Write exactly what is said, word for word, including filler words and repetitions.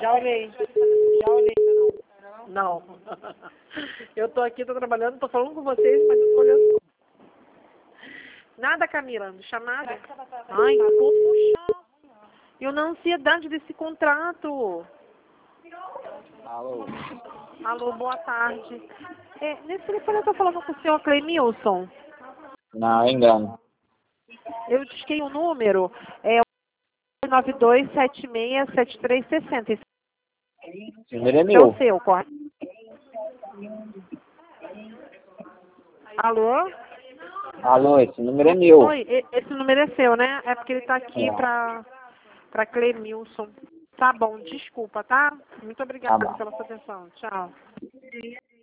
Já olhei. Já olhei, não. Não. Eu tô aqui, tô trabalhando, tô falando com vocês, mas eu tô olhando. Nada, Camila, chamada. Ai, poxa. Eu na ansiedade desse contrato. Alô? Alô, boa tarde. É, nesse telefone eu tô falando com o senhor Clemilson. Não, engano. Eu disquei o número. É nove dois sete seis sete três seis zero. Esse Esse número é é o meu. seu, correto? Alô? Alô, esse número é meu. Oi, e- esse número é seu, né? É porque ele tá aqui É. pra, pra Clemilson. Tá bom, desculpa, tá? Muito Tá obrigada bom. pela sua atenção. Tchau.